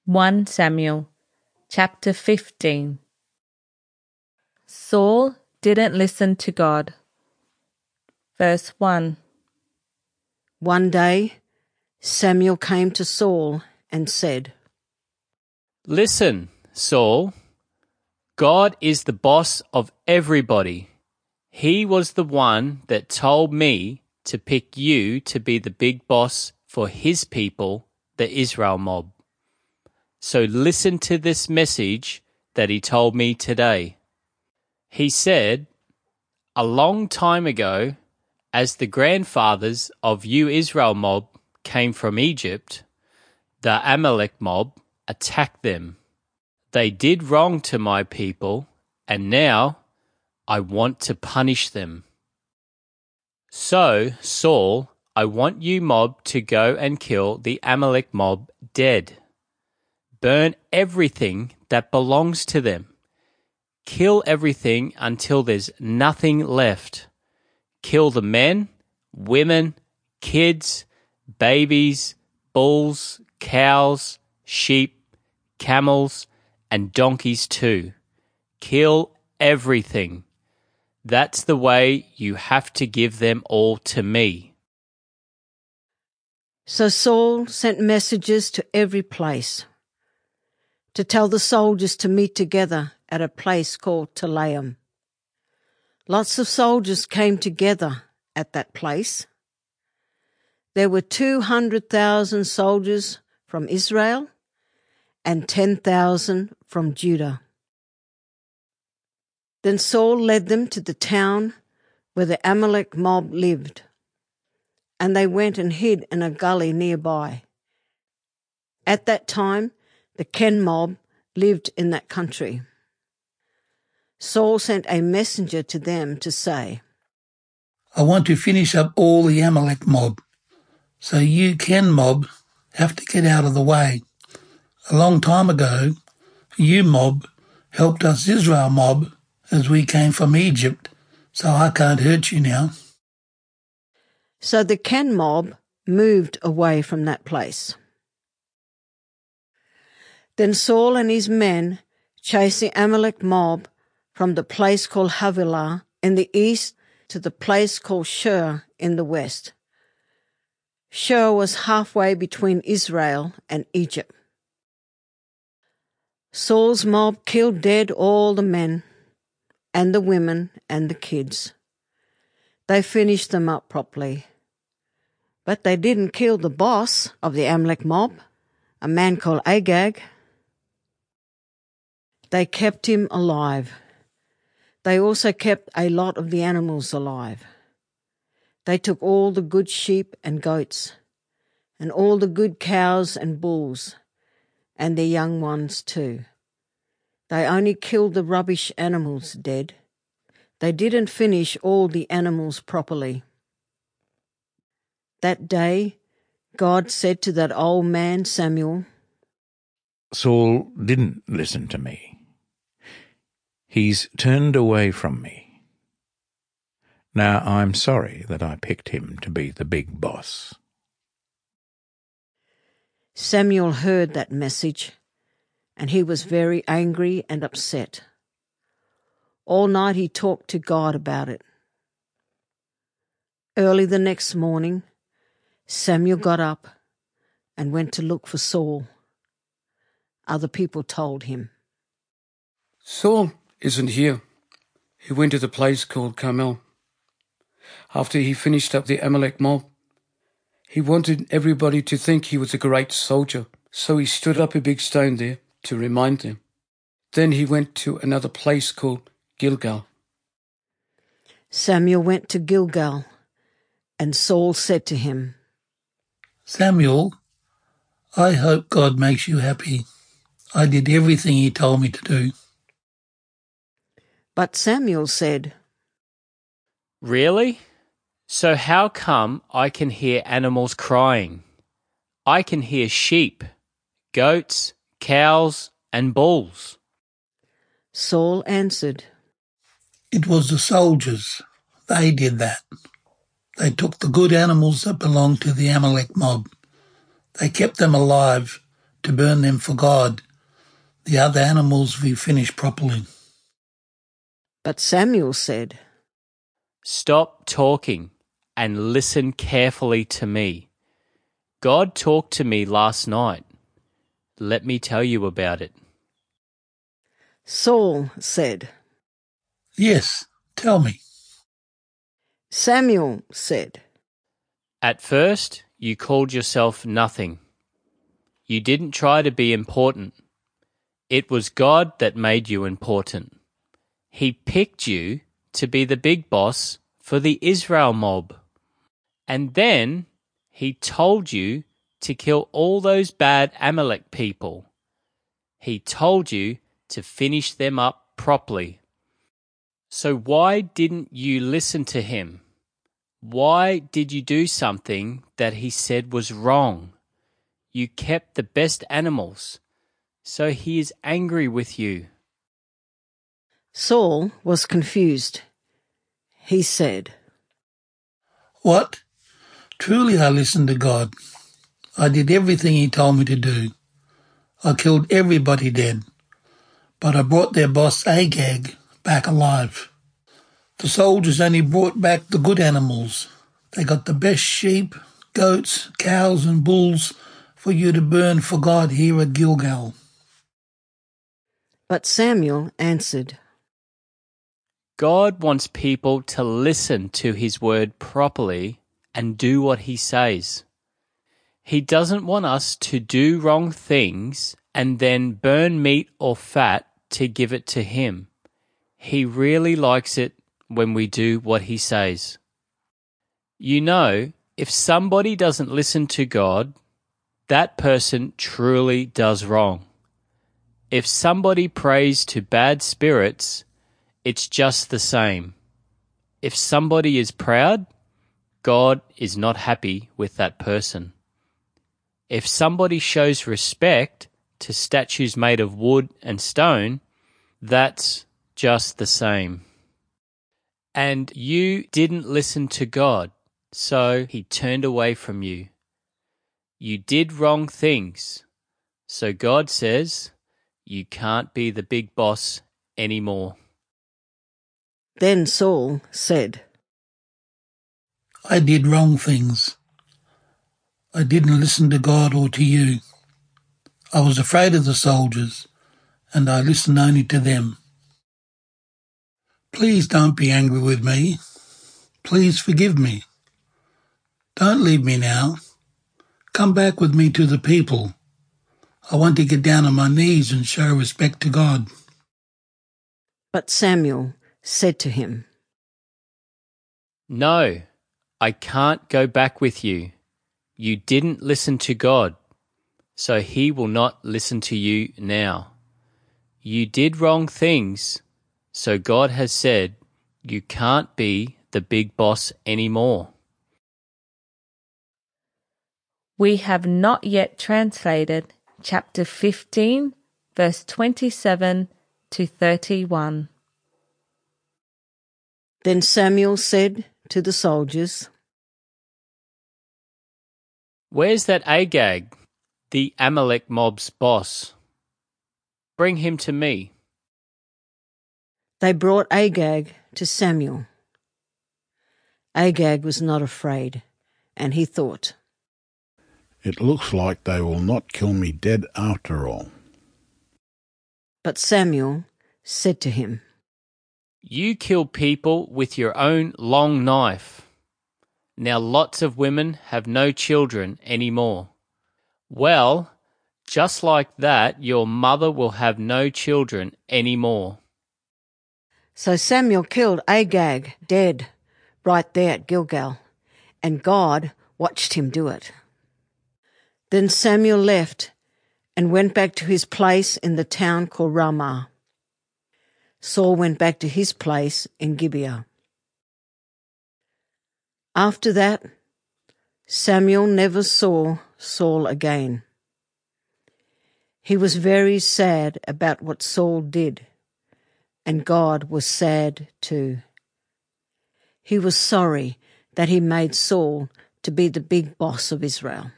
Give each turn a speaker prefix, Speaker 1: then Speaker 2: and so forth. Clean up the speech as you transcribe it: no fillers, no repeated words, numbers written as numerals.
Speaker 1: 1 Samuel chapter 15. Saul didn't listen to God. Verse 1.
Speaker 2: One day Samuel came to Saul and said,
Speaker 3: "Listen, Saul, God is the boss of everybody. He was the one that told me to pick you to be the big boss for his people, the Israel mob. So listen to this message that he told me today. He said, a long time ago, as the grandfathers of you Israel mob came from Egypt, the Amalek mob attacked them. They did wrong to my people, and now I want to punish them. So, Saul, I want you mob to go and kill the Amalek mob dead. Burn everything that belongs to them. Kill everything until there's nothing left. Kill the men, women, kids, babies, bulls, cows, sheep, camels, and donkeys too. Kill everything. That's the way you have to give them all to me."
Speaker 2: So Saul sent messengers to every place to tell the soldiers to meet together at a place called Telaim. Lots of soldiers came together at that place. There were 200,000 soldiers from Israel and 10,000 from Judah. Then Saul led them to the town where the Amalek mob lived, and they went and hid in a gully nearby. At that time, the Ken mob lived in that country. Saul sent a messenger to them to say,
Speaker 4: I want to finish up all the Amalek mob, so you Ken mob have to get out of the way. A long time ago, you mob helped us Israel mob as we came from Egypt, so I can't hurt you now.
Speaker 2: So the Ken mob moved away from that place. Then Saul and his men chased the Amalek mob from the place called Havilah in the east to the place called Shur in the west. Shur was halfway between Israel and Egypt. Saul's mob killed dead all the men and the women and the kids. They finished them up properly. But they didn't kill the boss of the Amalek mob, a man called Agag. They kept him alive. They also kept a lot of the animals alive. They took all the good sheep and goats, and all the good cows and bulls, and their young ones too. They only killed the rubbish animals dead. They didn't finish all the animals properly. That day, God said to that old man Samuel,
Speaker 5: Saul didn't listen to me. He's turned away from me. Now I'm sorry that I picked him to be the big boss.
Speaker 2: Samuel heard that message, and he was very angry and upset. All night he talked to God about it. Early the next morning, Samuel got up and went to look for Saul. Other people told him,
Speaker 6: Saul isn't here. He went to the place called Carmel. After he finished up the Amalek mob, he wanted everybody to think he was a great soldier, so he stood up a big stone there to remind them. Then he went to another place called Gilgal.
Speaker 2: Samuel went to Gilgal, and Saul said to him,
Speaker 4: Samuel, I hope God makes you happy. I did everything he told me to do.
Speaker 2: But Samuel said,
Speaker 3: Really? So how come I can hear animals crying? I can hear sheep, goats, cows, and bulls.
Speaker 2: Saul answered,
Speaker 4: It was the soldiers. They did that. They took the good animals that belonged to the Amalek mob. They kept them alive to burn them for God. The other animals we finished properly.
Speaker 2: But Samuel said,
Speaker 3: Stop talking and listen carefully to me. God talked to me last night. Let me tell you about it.
Speaker 2: Saul said,
Speaker 4: Yes, tell me.
Speaker 2: Samuel said,
Speaker 3: At first, you called yourself nothing. You didn't try to be important. It was God that made you important. He picked you to be the big boss for the Israel mob. And then he told you to kill all those bad Amalek people. He told you to finish them up properly. So why didn't you listen to him? Why did you do something that he said was wrong? You kept the best animals, so he is angry with you.
Speaker 2: Saul was confused. He said,
Speaker 4: What? Truly I listened to God. I did everything he told me to do. I killed everybody dead, but I brought their boss Agag back alive. The soldiers only brought back the good animals. They got the best sheep, goats, cows and bulls for you to burn for God here at Gilgal.
Speaker 2: But Samuel answered,
Speaker 3: God wants people to listen to his word properly and do what he says. He doesn't want us to do wrong things and then burn meat or fat to give it to him. He really likes it when we do what he says. You know, if somebody doesn't listen to God, that person truly does wrong. If somebody prays to bad spirits, it's just the same. If somebody is proud, God is not happy with that person. If somebody shows respect to statues made of wood and stone, that's just the same. And you didn't listen to God, so he turned away from you. You did wrong things, so God says you can't be the big boss anymore.
Speaker 2: Then Saul said,
Speaker 4: I did wrong things. I didn't listen to God or to you. I was afraid of the soldiers, and I listened only to them. Please don't be angry with me. Please forgive me. Don't leave me now. Come back with me to the people. I want to get down on my knees and show respect to God.
Speaker 2: But Samuel said to him,
Speaker 3: No, I can't go back with you. You didn't listen to God, so he will not listen to you now. You did wrong things, so God has said you can't be the big boss anymore.
Speaker 1: We have not yet translated chapter 15, verse 27 to 31.
Speaker 2: Then Samuel said to the soldiers,
Speaker 3: Where's that Agag, the Amalek mob's boss? Bring him to me.
Speaker 2: They brought Agag to Samuel. Agag was not afraid, and he thought,
Speaker 7: It looks like they will not kill me dead after all.
Speaker 2: But Samuel said to him,
Speaker 3: You kill people with your own long knife. Now lots of women have no children anymore. Well, just like that, your mother will have no children anymore.
Speaker 2: So Samuel killed Agag dead right there at Gilgal, and God watched him do it. Then Samuel left and went back to his place in the town called Ramah. Saul went back to his place in Gibeah. After that, Samuel never saw Saul again. He was very sad about what Saul did, and God was sad too. He was sorry that he made Saul to be the big boss of Israel.